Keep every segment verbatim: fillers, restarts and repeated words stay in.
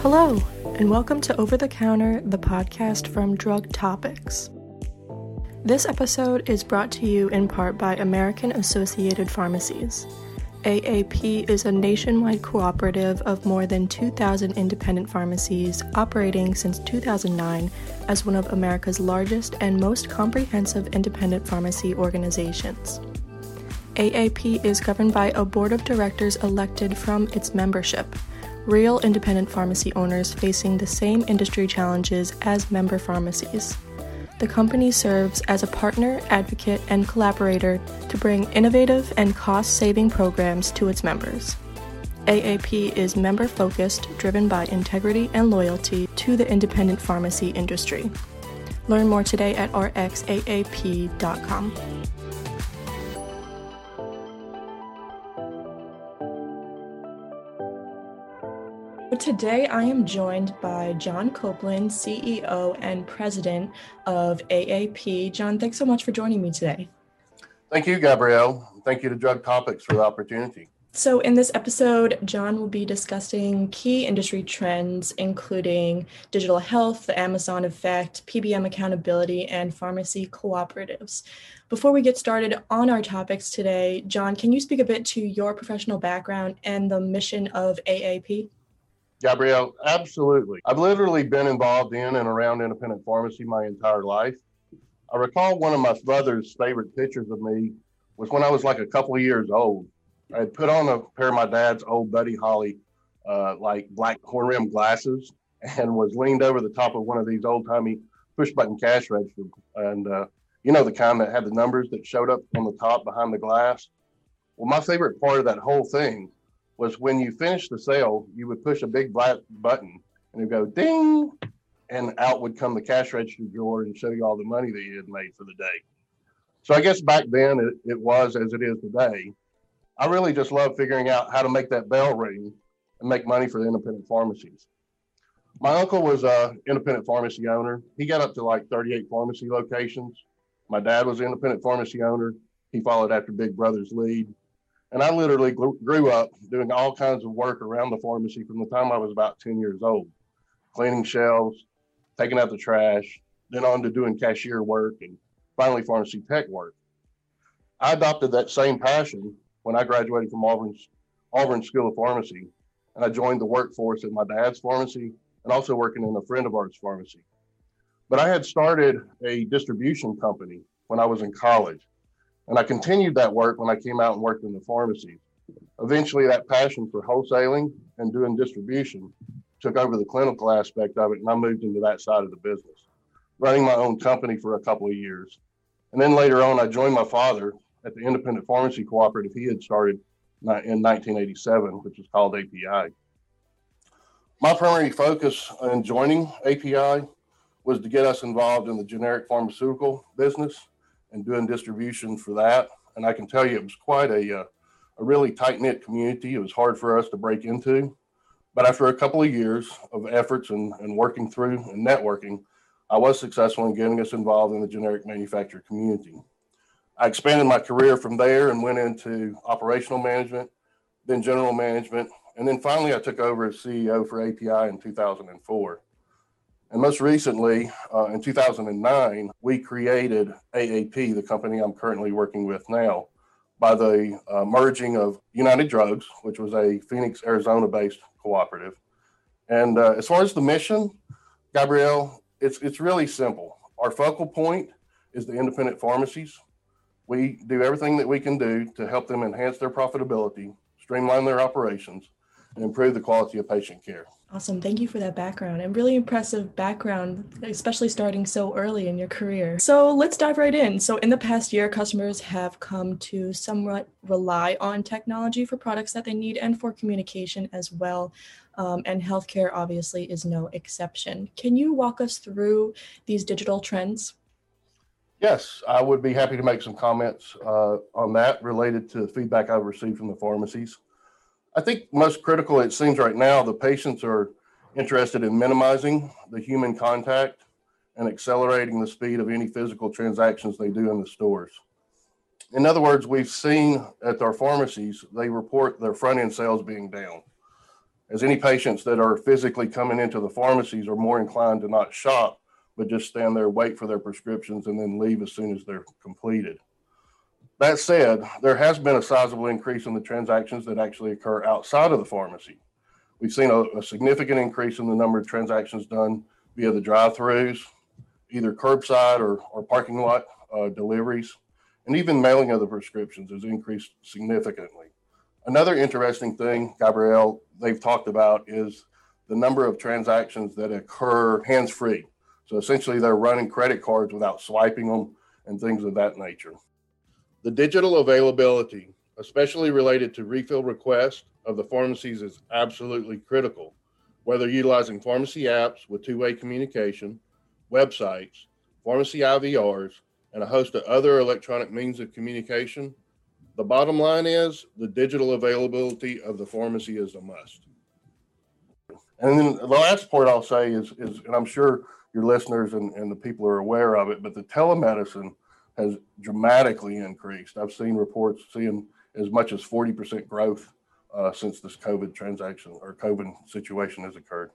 Hello, and welcome to Over the Counter, the podcast from Drug Topics. This episode is brought to you in part by American Associated Pharmacies. A A P is a nationwide cooperative of more than two thousand independent pharmacies operating since two thousand nine as one of America's largest and most comprehensive independent pharmacy organizations. A A P is governed by a board of directors elected from its membership, real independent pharmacy owners facing the same industry challenges as member pharmacies. The company serves as a partner, advocate, and collaborator to bring innovative and cost-saving programs to its members. A A P is member-focused, driven by integrity and loyalty to the independent pharmacy industry. Learn more today at r x a a p dot com. Today, I am joined by John Copeland, C E O and President of A A P. John, thanks so much for joining me today. Thank you, Gabrielle. Thank you to Drug Topics for the opportunity. So in this episode, John will be discussing key industry trends, including digital health, the Amazon effect, P B M accountability, and pharmacy cooperatives. Before we get started on our topics today, John, can you speak a bit to your professional background and the mission of A A P? Gabrielle, absolutely. I've literally been involved in and around independent pharmacy my entire life. I recall one of my brother's favorite pictures of me was when I was like a couple of years old. I had put on a pair of my dad's old Buddy Holly, uh, like black horn rim glasses, and was leaned over the top of one of these old timey push button cash registers. And, uh, you know, the kind that had the numbers that showed up on the top behind the glass. Well, my favorite part of that whole thing was when you finished the sale, you would push a big black button and it'd go ding, and out would come the cash register drawer and show you all the money that you had made for the day. So I guess back then it, it was as it is today. I really just love figuring out how to make that bell ring and make money for the independent pharmacies. My uncle was a independent pharmacy owner. He got up to like thirty-eight pharmacy locations. My dad was an independent pharmacy owner. He followed after Big Brother's lead. And I literally grew up doing all kinds of work around the pharmacy from the time I was about ten years old, cleaning shelves, taking out the trash, then on to doing cashier work, and finally pharmacy tech work. I adopted that same passion when I graduated from Auburn's Auburn School of Pharmacy, and I joined the workforce at my dad's pharmacy and also working in a friend of ours' pharmacy. But I had started a distribution company when I was in college. And I continued that work when I came out and worked in the pharmacy. Eventually, that passion for wholesaling and doing distribution took over the clinical aspect of it, and I moved into that side of the business, running my own company for a couple of years. And then later on, I joined my father at the Independent Pharmacy Cooperative he had started in nineteen eighty-seven, which was called A P I. My primary focus in joining A P I was to get us involved in the generic pharmaceutical business and doing distribution for that. And I can tell you it was quite a, uh, a really tight-knit community. It was hard for us to break into. But after a couple of years of efforts and, and working through and networking, I was successful in getting us involved in the generic manufacturer community. I expanded my career from there and went into operational management, then general management, and then finally I took over as C E O for A P I in two thousand four. And most recently, uh, in two thousand nine, we created A A P, the company I'm currently working with now, by the uh, merging of United Drugs, which was a Phoenix, Arizona-based cooperative. And uh, as far as the mission, Gabrielle, it's it's really simple. Our focal point is the independent pharmacies. We do everything that we can do to help them enhance their profitability, streamline their operations, and improve the quality of patient care. Awesome. Thank you for that background, and really impressive background, especially starting so early in your career. So let's dive right in. So in the past year, customers have come to somewhat rely on technology for products that they need and for communication as well. Um, and healthcare obviously is no exception. Can you walk us through these digital trends? Yes, I would be happy to make some comments uh, on that related to feedback I've received from the pharmacies. I think most critical, it seems right now, the patients are interested in minimizing the human contact and accelerating the speed of any physical transactions they do in the stores. In other words, we've seen at our pharmacies, they report their front end sales being down. as any patients that are physically coming into the pharmacies are more inclined to not shop, but just stand there, wait for their prescriptions, and then leave as soon as they're completed. That said, there has been a sizable increase in the transactions that actually occur outside of the pharmacy. We've seen a, a significant increase in the number of transactions done via the drive-thrus, either curbside or, or parking lot uh, deliveries, and even mailing of the prescriptions has increased significantly. Another interesting thing, Gabrielle, they've talked about is the number of transactions that occur hands-free. So essentially they're running credit cards without swiping them and things of that nature. The digital availability, especially related to refill requests of the pharmacies, is absolutely critical. Whether utilizing pharmacy apps with two-way communication, websites, pharmacy I V Rs, and a host of other electronic means of communication, the bottom line is the digital availability of the pharmacy is a must. And then the last point I'll say is, is and I'm sure your listeners and, and the people are aware of it, but the telemedicine has dramatically increased. I've seen reports seeing as much as forty percent growth uh, since this COVID transaction or COVID situation has occurred.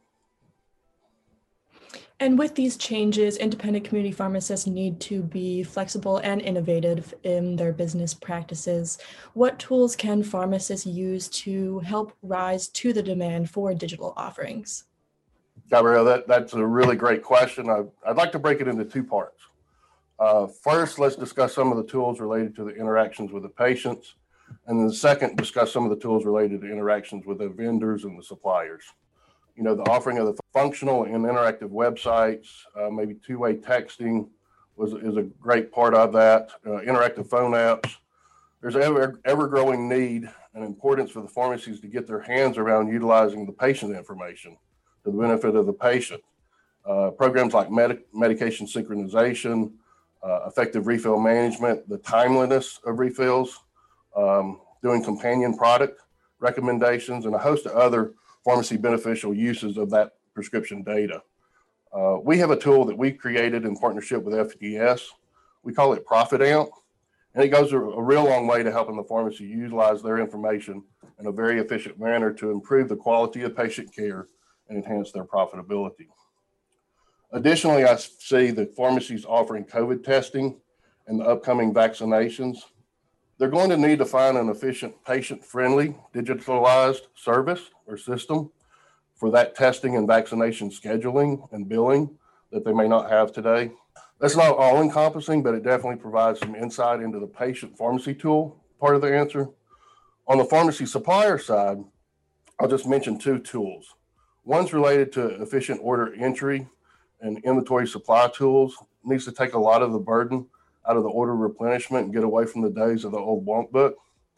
And with these changes, independent community pharmacists need to be flexible and innovative in their business practices. What tools can pharmacists use to help rise to the demand for digital offerings? Gabrielle, that, that's a really great question. I, I'd like to break it into two parts. Uh, first, let's discuss some of the tools related to the interactions with the patients. And then the second, discuss some of the tools related to interactions with the vendors and the suppliers. You know, the offering of the functional and interactive websites, uh, maybe two-way texting was is a great part of that. Uh, interactive phone apps. There's ever ever-growing need and importance for the pharmacies to get their hands around utilizing the patient information to the benefit of the patient. Uh, programs like med- medication synchronization, uh, effective refill management, the timeliness of refills, um, doing companion product recommendations, and a host of other pharmacy beneficial uses of that prescription data. Uh, we have a tool that we created in partnership with F D S. We call it Profit Amp, and it goes a, a real long way to helping the pharmacy utilize their information in a very efficient manner to improve the quality of patient care and enhance their profitability. Additionally, I see the pharmacies offering COVID testing and the upcoming vaccinations. They're going to need to find an efficient, patient-friendly, digitalized service or system for that testing and vaccination scheduling and billing that they may not have today. That's not all-encompassing, but it definitely provides some insight into the patient pharmacy tool part of the answer. On the pharmacy supplier side, I'll just mention two tools. One's related to efficient order entry and inventory supply tools. It needs to take a lot of the burden out of the order replenishment and get away from the days of the old blank book.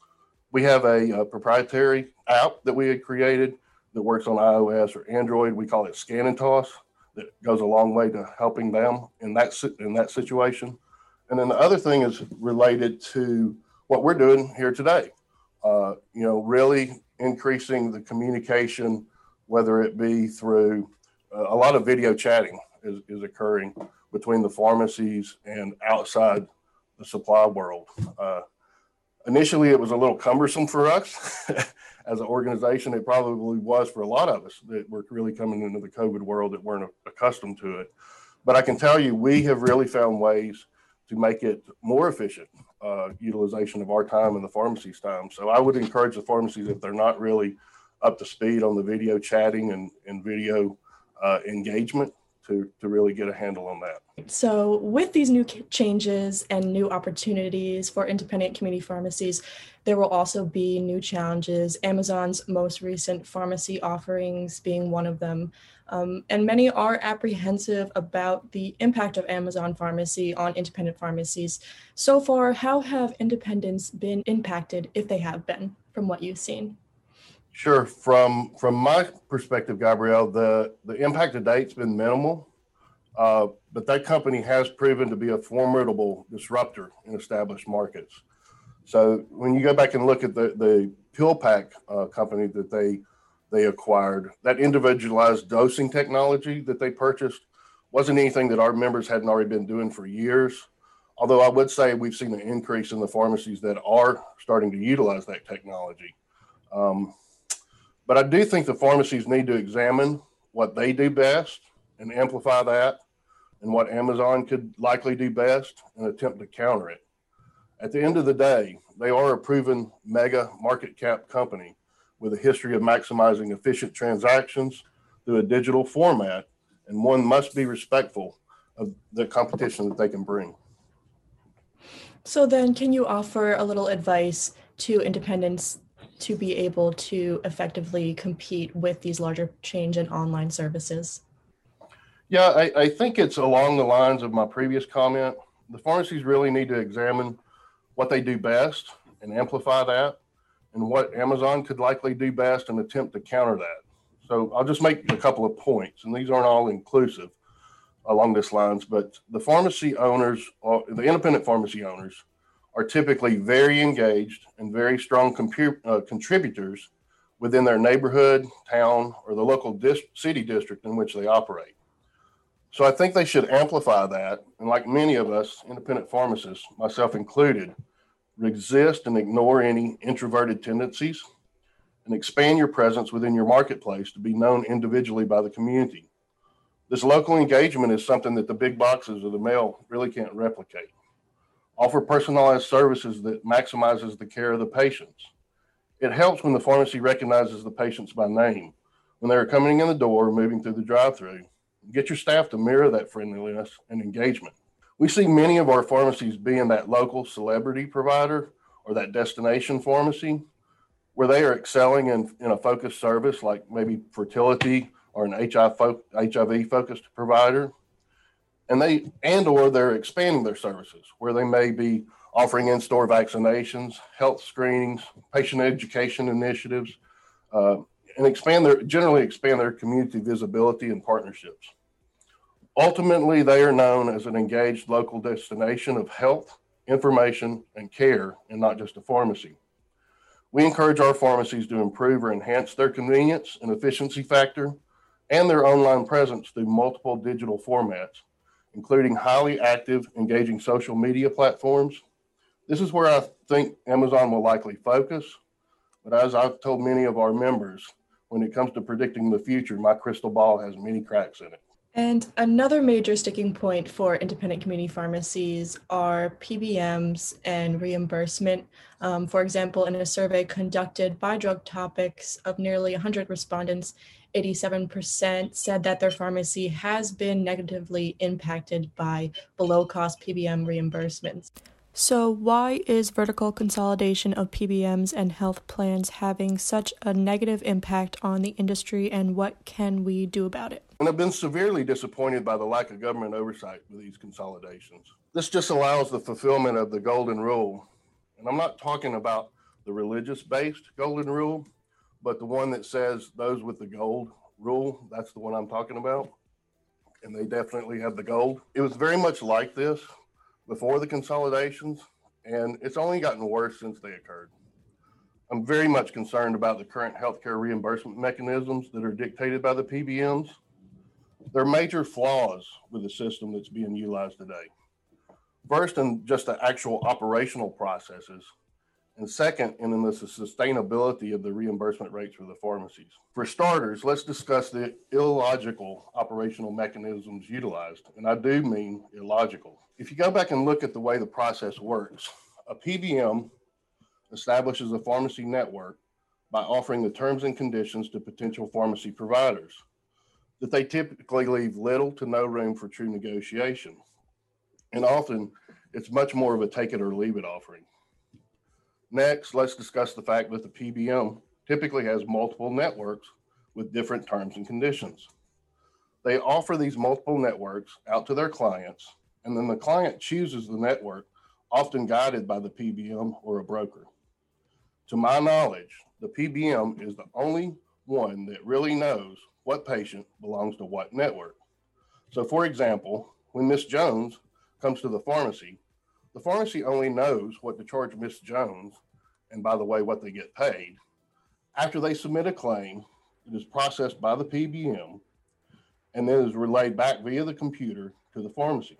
We have a, a proprietary app that we had created that works on iOS or Android. We call it Scan and Toss. That goes a long way to helping them in that in that situation. And then the other thing is related to what we're doing here today. Uh, you know, really increasing the communication, whether it be through uh, a lot of video chatting is, is occurring between the pharmacies and outside the supply world. Uh, initially, it was a little cumbersome for us as an organization. It probably was for a lot of us that were really coming into the COVID world that weren't accustomed to it. But I can tell you, we have really found ways to make it more efficient uh, utilization of our time and the pharmacy's time. So I would encourage the pharmacies, if they're not really up to speed on the video chatting and, and video uh, engagement, to, to really get a handle on that. So with these new changes and new opportunities for independent community pharmacies, there will also be new challenges, Amazon's most recent pharmacy offerings being one of them. Um, and many are apprehensive about the impact of Amazon Pharmacy on independent pharmacies. So far, how have independents been impacted, if they have been, from what you've seen? Sure. From from my perspective, Gabrielle, the, the impact to date's been minimal, uh, but that company has proven to be a formidable disruptor in established markets. So when you go back and look at the, the PillPack uh, company that they they acquired, that individualized dosing technology that they purchased wasn't anything that our members hadn't already been doing for years. Although I would say we've seen an increase in the pharmacies that are starting to utilize that technology. Um, But I do think the pharmacies need to examine what they do best and amplify that, and what Amazon could likely do best and attempt to counter it. At the end of the day, they are a proven mega market cap company with a history of maximizing efficient transactions through a digital format, and one must be respectful of the competition that they can bring. So then, can you offer a little advice to independents to be able to effectively compete with these larger chain and online services? Yeah, I, I think it's along the lines of my previous comment. The pharmacies really need to examine what they do best and amplify that, and what Amazon could likely do best and attempt to counter that. So I'll just make a couple of points, and these aren't all inclusive along this lines, but the pharmacy owners, the independent pharmacy owners, are typically very engaged and very strong compu- uh, contributors within their neighborhood, town, or the local dis- city district in which they operate. So I think they should amplify that, and like many of us independent pharmacists, myself included, resist and ignore any introverted tendencies, and expand your presence within your marketplace to be known individually by the community. This local engagement is something that the big boxes of the mail really can't replicate. Offer personalized services that maximizes the care of the patients. It helps when the pharmacy recognizes the patients by name, when they're coming in the door or moving through the drive-through. Get your staff to mirror that friendliness and engagement. We see many of our pharmacies being that local celebrity provider or that destination pharmacy where they are excelling in, in a focused service like maybe fertility or an H I V focused provider. And they and or they're expanding their services where they may be offering in-store vaccinations, health screenings, patient education initiatives, uh, and expand their generally expand their community visibility and partnerships. Ultimately, they are known as an engaged local destination of health, information, and care, and not just a pharmacy. We encourage our pharmacies to improve or enhance their convenience and efficiency factor and their online presence through multiple digital formats, including highly active, engaging social media platforms. This is where I think Amazon will likely focus, but as I've told many of our members, when it comes to predicting the future, my crystal ball has many cracks in it. And another major sticking point for independent community pharmacies are P B Ms and reimbursement. Um, for example, in a survey conducted by Drug Topics of nearly one hundred respondents, eighty-seven percent said that their pharmacy has been negatively impacted by below-cost P B M reimbursements. So why is vertical consolidation of P B Ms and health plans having such a negative impact on the industry, and what can we do about it? And I've been severely disappointed by the lack of government oversight with these consolidations. This just allows the fulfillment of the golden rule. And I'm not talking about the religious-based golden rule, but the one that says those with the gold rule, that's the one I'm talking about. And they definitely have the gold. It was very much like this before the consolidations, and it's only gotten worse since they occurred. I'm very much concerned about the current healthcare reimbursement mechanisms that are dictated by the P B Ms. There are major flaws with the system that's being utilized today. First, in just the actual operational processes, and second, in the sustainability of the reimbursement rates for the pharmacies. For starters, let's discuss the illogical operational mechanisms utilized, and I do mean illogical. If you go back and look at the way the process works, a P B M establishes a pharmacy network by offering the terms and conditions to potential pharmacy providers, that they typically leave little to no room for true negotiation. And often, it's much more of a take it or leave it offering. Next, let's discuss the fact that the P B M typically has multiple networks with different terms and conditions. They offer these multiple networks out to their clients, and then the client chooses the network, often guided by the P B M or a broker. To my knowledge, the P B M is the only one that really knows what patient belongs to what network. So for example, when Miss Jones comes to the pharmacy, the pharmacy only knows what to charge Miss Jones, and by the way, what they get paid, after they submit a claim. It is processed by the P B M and then is relayed back via the computer to the pharmacy.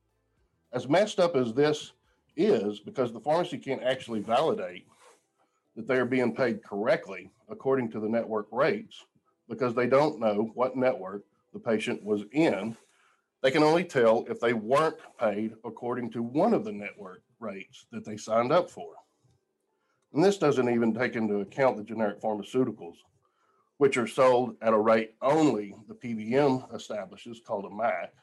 As messed up as this is, because the pharmacy can't actually validate that they are being paid correctly according to the network rates because they don't know what network the patient was in. They can only tell if they weren't paid according to one of the network rates that they signed up for. And this doesn't even take into account the generic pharmaceuticals, which are sold at a rate only the P B M establishes, called a M A C,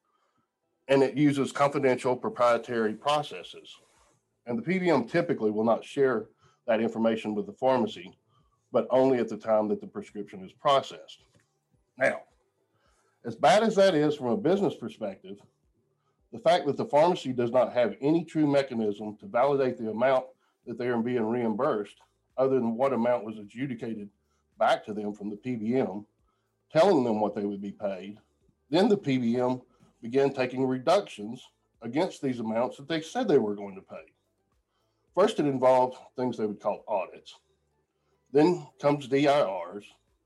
and it uses confidential proprietary processes. And the P B M typically will not share that information with the pharmacy, but only at the time that the prescription is processed. Now, as bad as that is from a business perspective, the fact that the pharmacy does not have any true mechanism to validate the amount that they are being reimbursed, other than what amount was adjudicated back to them from the P B M, telling them what they would be paid, then the P B M began taking reductions against these amounts that they said they were going to pay. First, it involved things they would call audits. Then comes D I Rs.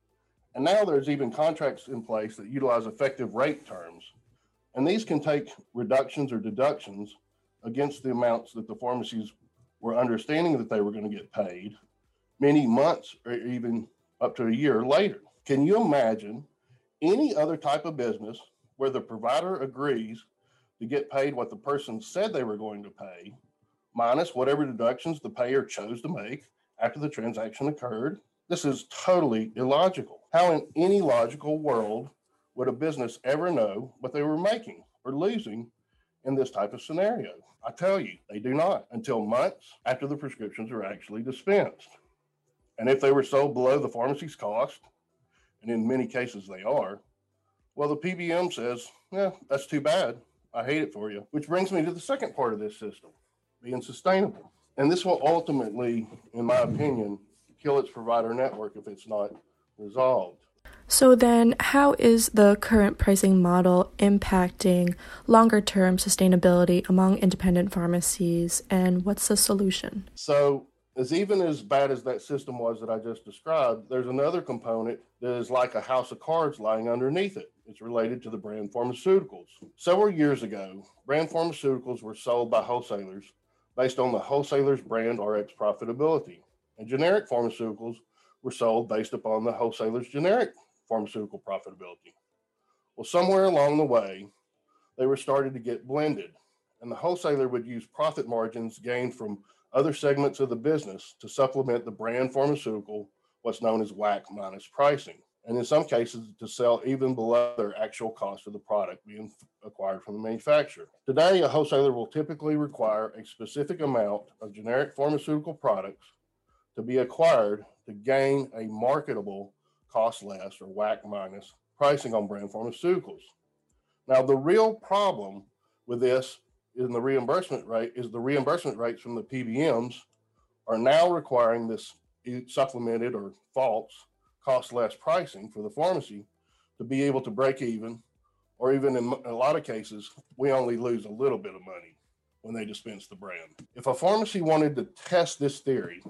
And now there's even contracts in place that utilize effective rate terms. And these can take reductions or deductions against the amounts that the pharmacies were understanding that they were going to get paid many months or even up to a year later. Can you imagine any other type of business where the provider agrees to get paid what the person said they were going to pay, minus whatever deductions the payer chose to make after the transaction occurred? This is totally illogical. How in any logical world would a business ever know what they were making or losing in this type of scenario? I tell you, they do not until months after the prescriptions are actually dispensed. And if they were sold below the pharmacy's cost, and in many cases they are, well, the P B M says, yeah, that's too bad. I hate it for you. Which brings me to the second part of this system, being sustainable. And this will ultimately, in my opinion, kill its provider network if it's not resolved. So then, how is the current pricing model impacting longer-term sustainability among independent pharmacies, and what's the solution? So, as even as bad as that system was that I just described, there's another component that is like a house of cards lying underneath it. It's related to the brand pharmaceuticals. Several years ago, brand pharmaceuticals were sold by wholesalers based on the wholesaler's brand R X profitability, and generic pharmaceuticals were sold based upon the wholesaler's generic pharmaceutical profitability. Well, somewhere along the way, they were started to get blended, and the wholesaler would use profit margins gained from other segments of the business to supplement the brand pharmaceutical, what's known as W A C minus pricing, and in some cases to sell even below their actual cost of the product being acquired from the manufacturer. Today, a wholesaler will typically require a specific amount of generic pharmaceutical products to be acquired to gain a marketable cost less or W A C minus pricing on brand pharmaceuticals. Now, the real problem with this in the reimbursement rate is the reimbursement rates from the P B Ms are now requiring this supplemented or false cost less pricing for the pharmacy to be able to break even, or even in a lot of cases, we only lose a little bit of money when they dispense the brand. If a pharmacy wanted to test this theory,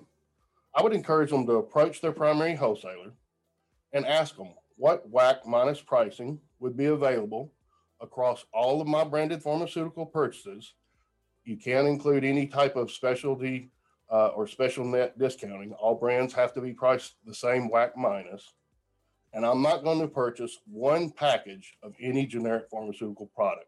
I would encourage them to approach their primary wholesaler and ask them what W A C minus pricing would be available across all of my branded pharmaceutical purchases. You can't include any type of specialty uh, or special net discounting. All brands have to be priced the same W A C minus. And I'm not going to purchase one package of any generic pharmaceutical product.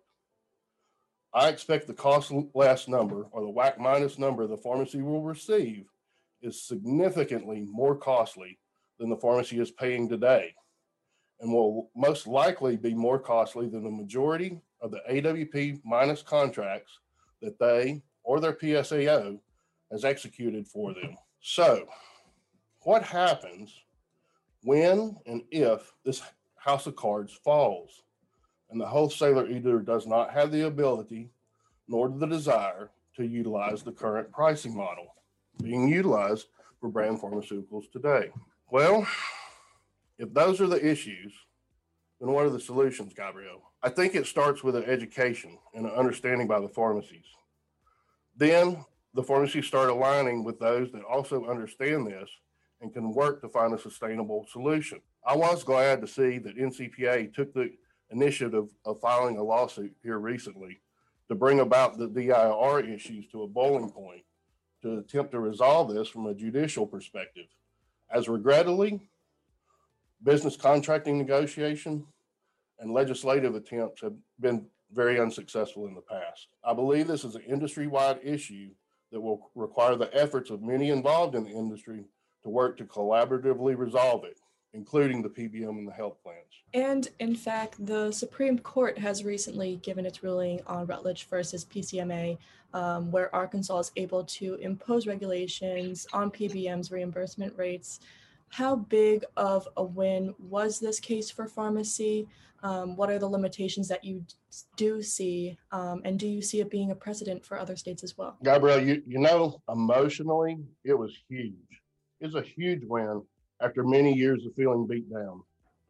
I expect the cost less number or the W A C minus number the pharmacy will receive is significantly more costly than the pharmacy is paying today, and will most likely be more costly than the majority of the A W P minus contracts that they or their P S A O has executed for them. So what happens when and if this house of cards falls and the wholesaler either does not have the ability nor the desire to utilize the current pricing model being utilized for brand pharmaceuticals today? Well, if those are the issues, then what are the solutions, Gabrielle? I think it starts with an education and an understanding by the pharmacies. Then the pharmacies start aligning with those that also understand this and can work to find a sustainable solution. I was glad to see that N C P A took the initiative of filing a lawsuit here recently to bring about the D I R issues to a boiling point to attempt to resolve this from a judicial perspective, as regrettably, business contracting negotiation and legislative attempts have been very unsuccessful in the past. I believe this is an industry-wide issue that will require the efforts of many involved in the industry to work to collaboratively resolve it, including the P B M and the health plans. And in fact, the Supreme Court has recently given its ruling on Rutledge versus P C M A, um, where Arkansas is able to impose regulations on P B M's reimbursement rates. How big of a win was this case for pharmacy? Um, what are the limitations that you do see? Um, and do you see it being a precedent for other states as well? Gabrielle, you, you know, emotionally, it was huge. It was a huge win after many years of feeling beat down.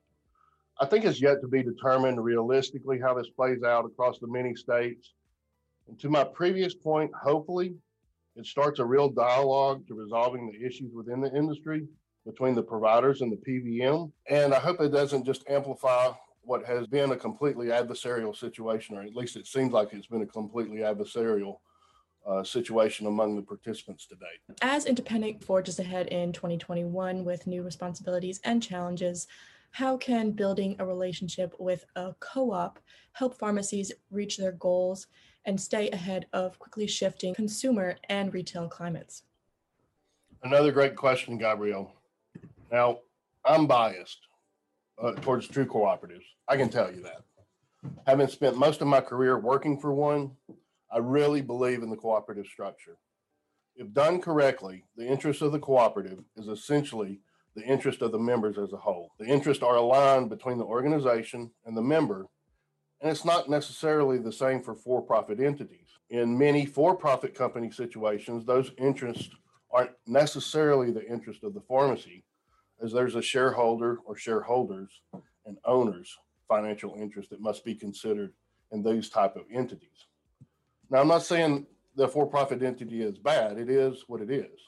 I think it's yet to be determined realistically how this plays out across the many states. And to my previous point, hopefully it starts a real dialogue to resolving the issues within the industry between the providers and the P B M. And I hope it doesn't just amplify what has been a completely adversarial situation, or at least it seems like it's been a completely adversarial uh, situation among the participants today. As Independent forges ahead in twenty twenty-one with new responsibilities and challenges, how can building a relationship with a co-op help pharmacies reach their goals and stay ahead of quickly shifting consumer and retail climates? Another great question, Gabrielle. Now, I'm biased uh, towards true cooperatives. I can tell you that. Having spent most of my career working for one, I really believe in the cooperative structure. If done correctly, the interest of the cooperative is essentially the interest of the members as a whole. The interests are aligned between the organization and the member, and it's not necessarily the same for for-profit entities. In many for-profit company situations, those interests aren't necessarily the interest of the pharmacy, as there's a shareholder or shareholders and owners financial interest that must be considered in these type of entities. Now, I'm not saying the for-profit entity is bad. It is what it is.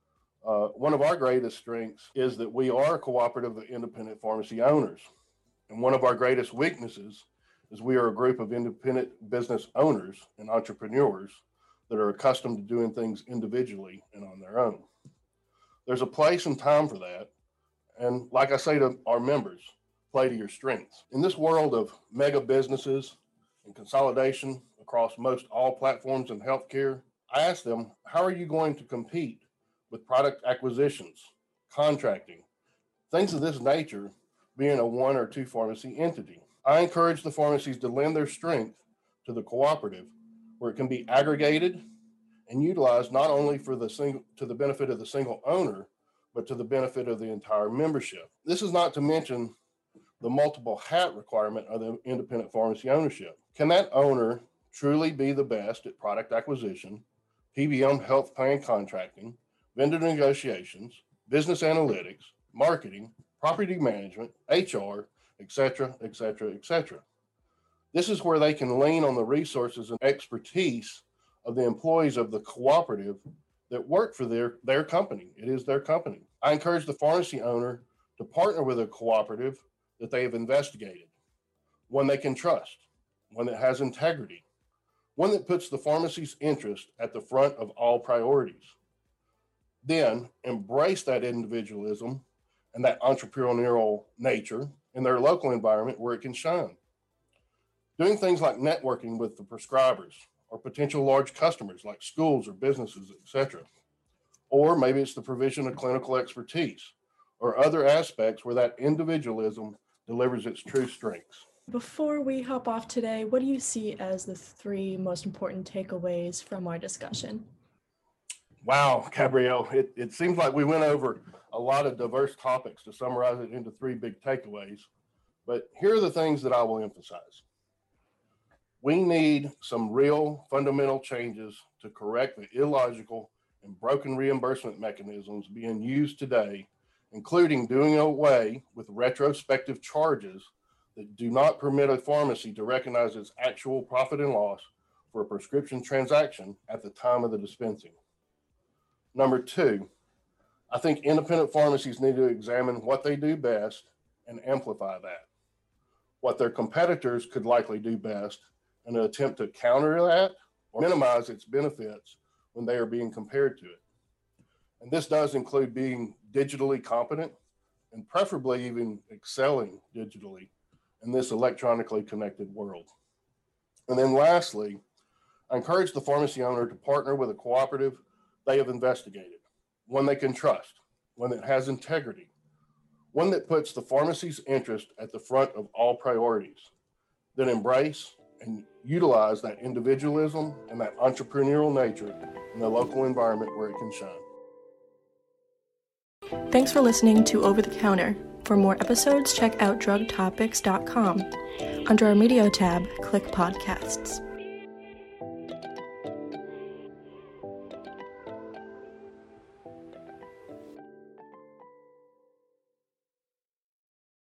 Uh, one of our greatest strengths is that we are a cooperative of independent pharmacy owners. And one of our greatest weaknesses is we are a group of independent business owners and entrepreneurs that are accustomed to doing things individually and on their own. There's a place and time for that. And like I say to our members, play to your strengths. In this world of mega businesses and consolidation across most all platforms in healthcare, I ask them, how are you going to compete with product acquisitions, contracting, things of this nature, being a one or two pharmacy entity? I encourage the pharmacies to lend their strength to the cooperative, where it can be aggregated and utilized not only for the single to the benefit of the single owner, but to the benefit of the entire membership. This is not to mention the multiple hat requirement of the independent pharmacy ownership. Can that owner truly be the best at product acquisition, P B M health plan contracting, vendor negotiations, business analytics, marketing, property management, H R, et cetera, et cetera, et cetera? This is where they can lean on the resources and expertise of the employees of the cooperative that work for their, their company. It is their company. I encourage the pharmacy owner to partner with a cooperative that they have investigated, one they can trust, one that has integrity, one that puts the pharmacy's interest at the front of all priorities. Then embrace that individualism and that entrepreneurial nature in their local environment where it can shine. Doing things like networking with the prescribers or potential large customers like schools or businesses, et cetera. Or maybe it's the provision of clinical expertise or other aspects where that individualism delivers its true strengths. Before we hop off today, what do you see as the three most important takeaways from our discussion? Wow, Gabrielle, it, it seems like we went over a lot of diverse topics to summarize it into three big takeaways. But here are the things that I will emphasize. We need some real fundamental changes to correct the illogical and broken reimbursement mechanisms being used today, including doing away with retrospective charges that do not permit a pharmacy to recognize its actual profit and loss for a prescription transaction at the time of the dispensing. Number two, I think independent pharmacies need to examine what they do best and amplify that. What their competitors could likely do best and attempt to counter that or minimize its benefits when they are being compared to it. And this does include being digitally competent and preferably even excelling digitally in this electronically connected world. And then lastly, I encourage the pharmacy owner to partner with a cooperative they have investigated, one they can trust, one that has integrity, one that puts the pharmacy's interest at the front of all priorities, that embrace and utilize that individualism and that entrepreneurial nature in the local environment where it can shine. Thanks for listening to Over the Counter. For more episodes, check out drug topics dot com. Under our media tab, click podcasts.